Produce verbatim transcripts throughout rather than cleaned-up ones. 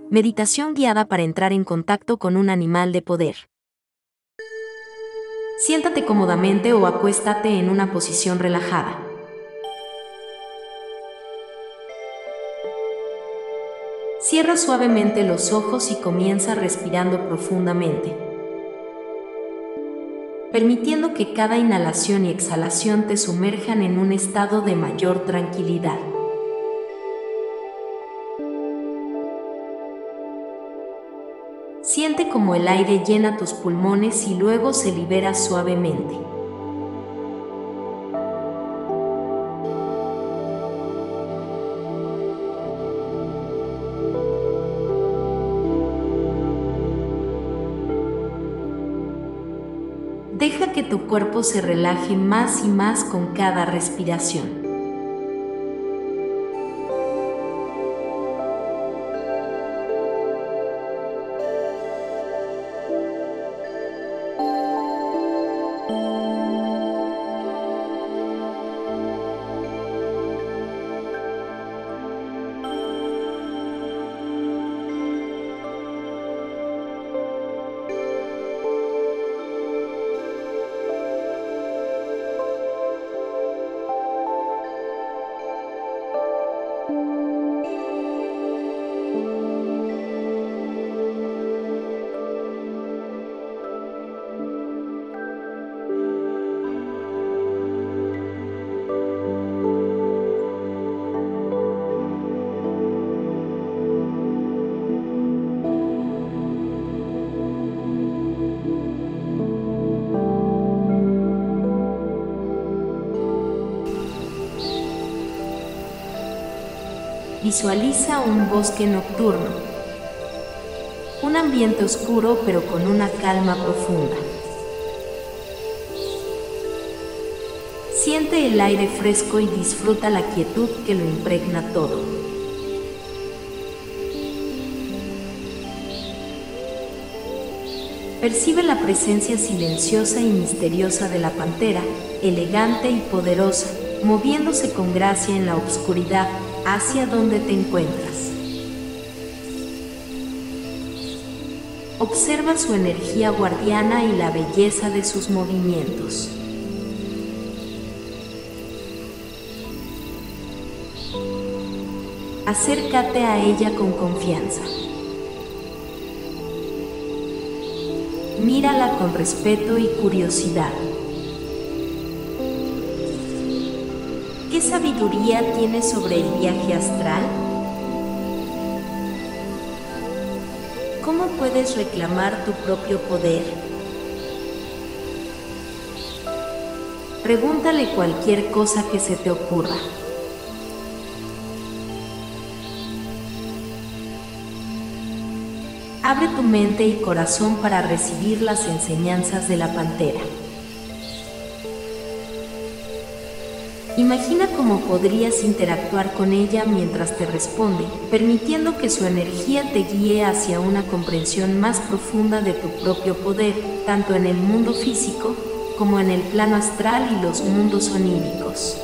Meditación guiada para entrar en contacto con un animal de poder. Siéntate cómodamente o acuéstate en una posición relajada. Cierra suavemente los ojos y comienza respirando profundamente, permitiendo que cada inhalación y exhalación te sumerjan en un estado de mayor tranquilidad. Siente cómo el aire llena tus pulmones y luego se libera suavemente. Deja que tu cuerpo se relaje más y más con cada respiración. Visualiza un bosque nocturno, un ambiente oscuro pero con una calma profunda. Siente el aire fresco y disfruta la quietud que lo impregna todo. Percibe la presencia silenciosa y misteriosa de la pantera, elegante y poderosa, moviéndose con gracia en la oscuridad hacia donde te encuentras. Observa su energía guardiana y la belleza de sus movimientos. Acércate a ella con confianza. Mírala con respeto y curiosidad. ¿Qué sabiduría tienes sobre el viaje astral? ¿Cómo puedes reclamar tu propio poder? Pregúntale cualquier cosa que se te ocurra. Abre tu mente y corazón para recibir las enseñanzas de la pantera. Imagina cómo podrías interactuar con ella mientras te responde, permitiendo que su energía te guíe hacia una comprensión más profunda de tu propio poder, tanto en el mundo físico como en el plano astral y los mundos oníricos.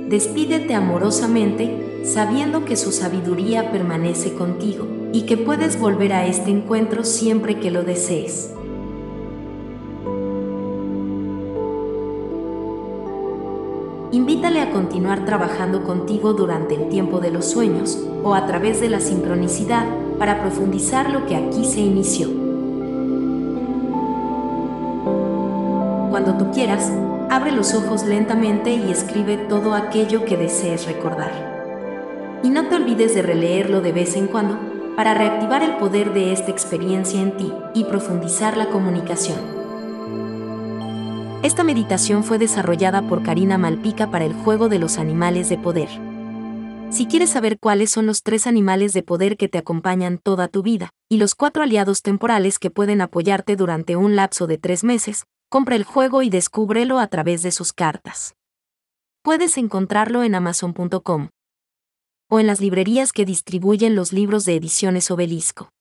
Despídete amorosamente, sabiendo que su sabiduría permanece contigo, y que puedes volver a este encuentro siempre que lo desees. Invítale a continuar trabajando contigo durante el tiempo de los sueños, o a través de la sincronicidad, para profundizar lo que aquí se inició. Cuando tú quieras, abre los ojos lentamente y escribe todo aquello que desees recordar. Y no te olvides de releerlo de vez en cuando, para reactivar el poder de esta experiencia en ti y profundizar la comunicación. Esta meditación fue desarrollada por Karina Malpica para el juego de los animales de poder. Si quieres saber cuáles son los tres animales de poder que te acompañan toda tu vida, y los cuatro aliados temporales que pueden apoyarte durante un lapso de tres meses, compra el juego y descúbrelo a través de sus cartas. Puedes encontrarlo en amazon punto com o en las librerías que distribuyen los libros de Ediciones Obelisco.